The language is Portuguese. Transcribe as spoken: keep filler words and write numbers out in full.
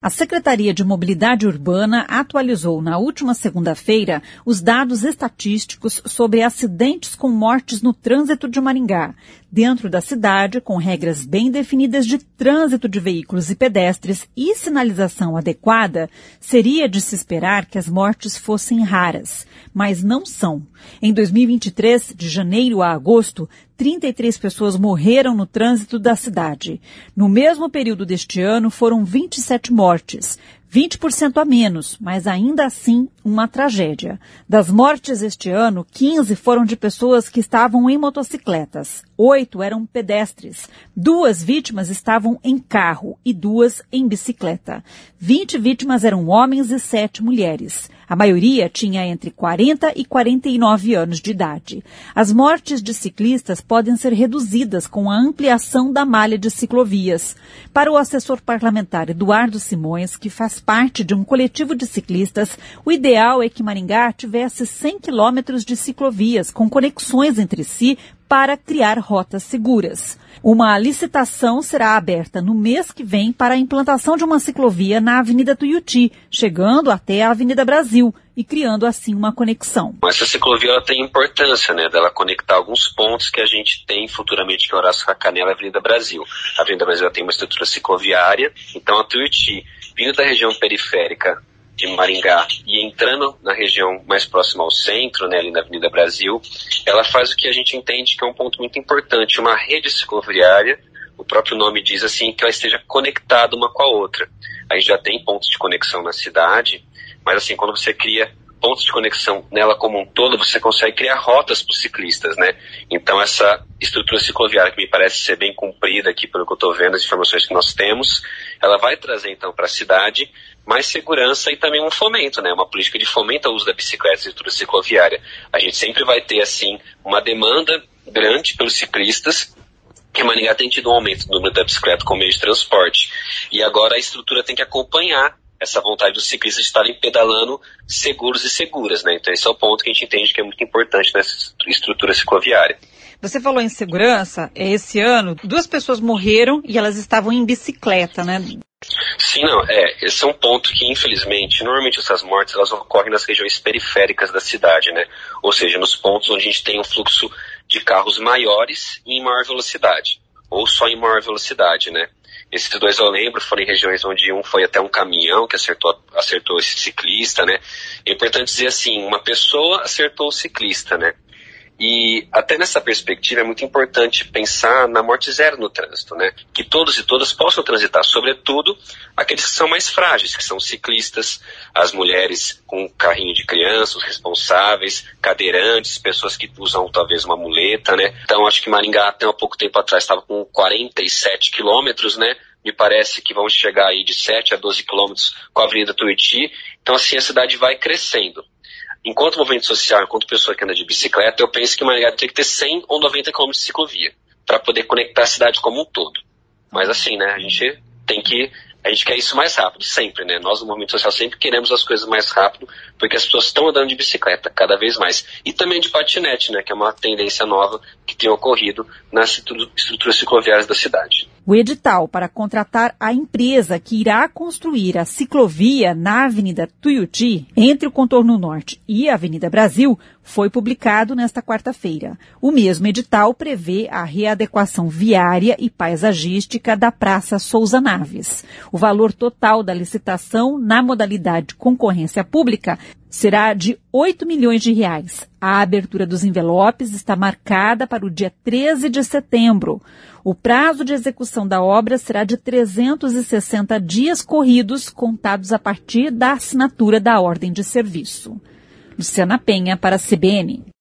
A Secretaria de Mobilidade Urbana atualizou na última segunda-feira os dados estatísticos sobre acidentes com mortes no trânsito de Maringá. Dentro da cidade, com regras bem definidas de trânsito de veículos e pedestres e sinalização adequada, seria de se esperar que as mortes fossem raras, mas não são. Em dois mil e vinte e três, de janeiro a agosto, trinta e três pessoas morreram no trânsito da cidade. No mesmo período deste ano, foram vinte e sete mortes, vinte por cento a menos, mas ainda assim uma tragédia. Das mortes este ano, quinze foram de pessoas que estavam em motocicletas, oito eram pedestres, duas vítimas estavam em carro e duas em bicicleta. vinte vítimas eram homens e sete mulheres. A maioria tinha entre quarenta e quarenta e nove anos de idade. As mortes de ciclistas podem ser reduzidas com a ampliação da malha de ciclovias. Para o assessor parlamentar Eduardo Simões, que faz parte de um coletivo de ciclistas, o ideal é que Maringá tivesse cem quilômetros de ciclovias com conexões entre si para criar rotas seguras. Uma licitação será aberta no mês que vem para a implantação de uma ciclovia na Avenida Tuiuti, chegando até a Avenida Brasil e criando assim uma conexão. Essa ciclovia ela tem importância, né, dela conectar alguns pontos que a gente tem futuramente, que é Horácio Racanel e a Avenida Brasil. A Avenida Brasil tem uma estrutura cicloviária, então a Tuiuti, vindo da região periférica de Maringá e entrando na região mais próxima ao centro, né, ali na Avenida Brasil, ela faz o que a gente entende que é um ponto muito importante, uma rede cicloviária. O próprio nome diz assim, que ela esteja conectada uma com a outra. A gente já tem pontos de conexão na cidade, mas assim, quando você cria pontos de conexão nela como um todo, você consegue criar rotas para os ciclistas, né? Então essa estrutura cicloviária, que me parece ser bem cumprida aqui pelo que eu estou vendo, as informações que nós temos, ela vai trazer então para a cidade mais segurança e também um fomento, né? Uma política de fomento ao uso da bicicleta e estrutura cicloviária. A gente sempre vai ter, assim, uma demanda grande pelos ciclistas, que Maringá tem tido um aumento do número da bicicleta como meio de transporte. E agora a estrutura tem que acompanhar essa vontade dos ciclistas de estarem pedalando seguros e seguras, né? Então esse é o ponto que a gente entende que é muito importante nessa estrutura cicloviária. Você falou em segurança, esse ano duas pessoas morreram e elas estavam em bicicleta, né? Sim, não, é, esse é um ponto que, infelizmente, normalmente essas mortes, elas ocorrem nas regiões periféricas da cidade, né? Ou seja, nos pontos onde a gente tem um fluxo de carros maiores e em maior velocidade, ou só em maior velocidade, né? Esses dois eu lembro, foram em regiões onde um foi até um caminhão que acertou, acertou esse ciclista, né? É importante dizer assim, uma pessoa acertou o ciclista, né? E até nessa perspectiva é muito importante pensar na morte zero no trânsito, né? Que todos e todas possam transitar, sobretudo aqueles que são mais frágeis, que são ciclistas, as mulheres com carrinho de criança, os responsáveis, cadeirantes, pessoas que usam talvez uma muleta, né? Então acho que Maringá até há pouco tempo atrás estava com quarenta e sete quilômetros, né? Me parece que vão chegar aí de sete a doze quilômetros com a Avenida Tuiuti. Então assim a cidade vai crescendo. Enquanto movimento social, enquanto pessoa que anda de bicicleta, eu penso que Maringá tem que ter cem ou noventa quilômetros de ciclovia para poder conectar a cidade como um todo. Mas assim, né, a gente tem que, a gente quer isso mais rápido, sempre, né? Nós, no movimento social, sempre queremos as coisas mais rápido, porque as pessoas estão andando de bicicleta cada vez mais. E também de patinete, né, que é uma tendência nova que tem ocorrido nas estruturas cicloviárias da cidade. O edital para contratar a empresa que irá construir a ciclovia na Avenida Tuiuti, entre o Contorno Norte e a Avenida Brasil, foi publicado nesta quarta-feira. O mesmo edital prevê a readequação viária e paisagística da Praça Souza Naves. O valor total da licitação na modalidade concorrência pública será de oito milhões de reais. A abertura dos envelopes está marcada para o dia treze de setembro. O prazo de execução da obra será de trezentos e sessenta dias corridos, contados a partir da assinatura da ordem de serviço. Luciana Penha, para a C B N.